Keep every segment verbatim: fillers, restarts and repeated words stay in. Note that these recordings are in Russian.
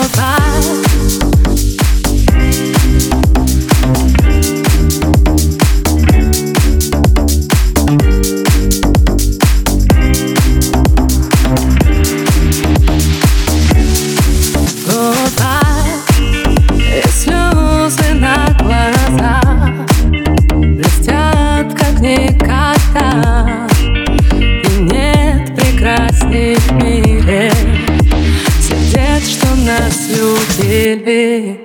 В мире сердец, что нас любили.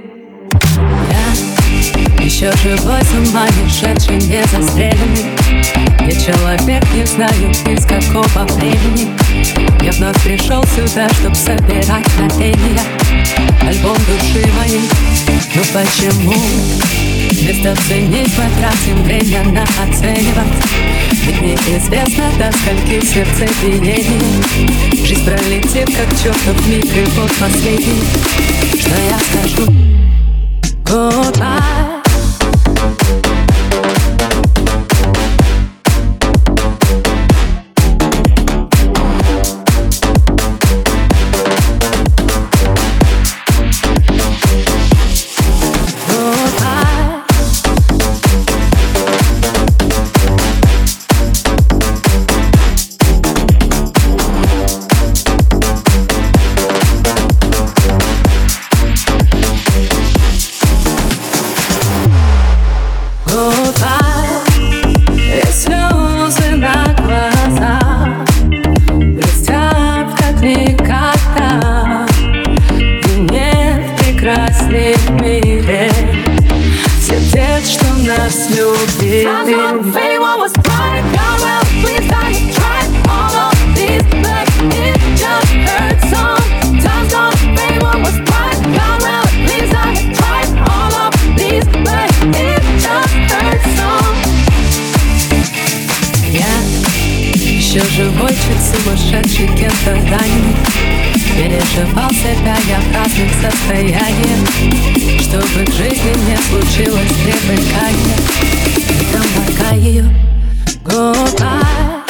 Я еще живой, с ума не шедший, не застреленный. Я человек, не знаю из какого времени. Я вновь пришел сюда, чтоб собирать творения, альбом души моей. Но почему вместо ценить потратим время на оценивать? Ведь неизвестно, до скольки сердцебиений жизнь пролетит, как чертов миг, и вот последний, что я скажу: goodbye. И слезы на глазах блестят, как никогда. И нет прекрасней в мире сердец, что нас любили. Еще живой, чуть сумасшедший, кем-то раненый. Переживал себя я в разных состояниях, чтобы к жизни не случилось привыкание. И там пока ее goodbye.